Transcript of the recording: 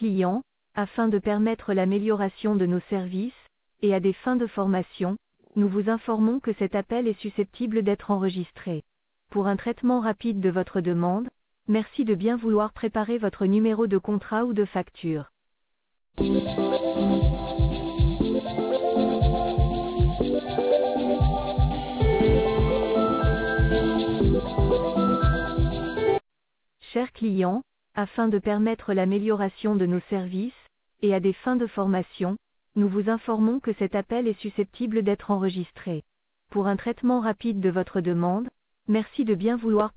clients, afin de permettre l'amélioration de nos services, et à des fins de formation, nous vous informons que cet appel est susceptible d'être enregistré. Pour un traitement rapide de votre demande, merci de bien vouloir préparer votre numéro de contrat ou de facture. Chers clients, afin de permettre l'amélioration de nos services, et à des fins de formation, nous vous informons que cet appel est susceptible d'être enregistré. Pour un traitement rapide de votre demande, merci de bien vouloir